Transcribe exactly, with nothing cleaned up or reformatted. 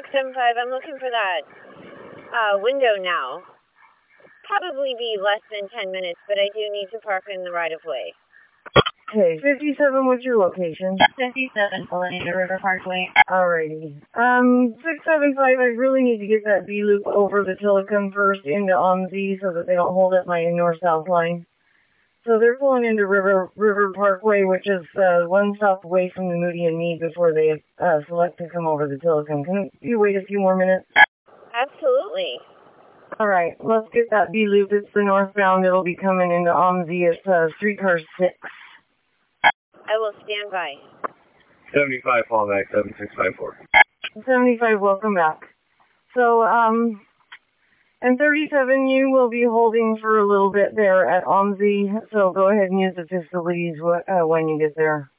six seven five, I'm looking for that uh, window now. Probably be less than ten minutes, but I do need to park in the right-of-way. Okay, fifty-seven, what's your location? fifty-seven, Polynesian River Parkway. Alrighty. Um, six seven five, I really need to get that B-loop over the Tillicum first into O M Z so that they don't hold up my north-south line. So they're pulling into River River Parkway, which is uh, one stop away from the Moody and Mead before they uh, select to come over the Tillicum. Can you wait a few more minutes? Absolutely. Alright, let's get that B-loop. It's the northbound. It'll be coming into O M Z. It's uh, streetcar six. I will stand by. seventy-five, Paul Mac, seven six five four. seventy-five, welcome back. So, um, and thirty-seven, you will be holding for a little bit there at O M Z, so go ahead and use the facilities uh, when you get there.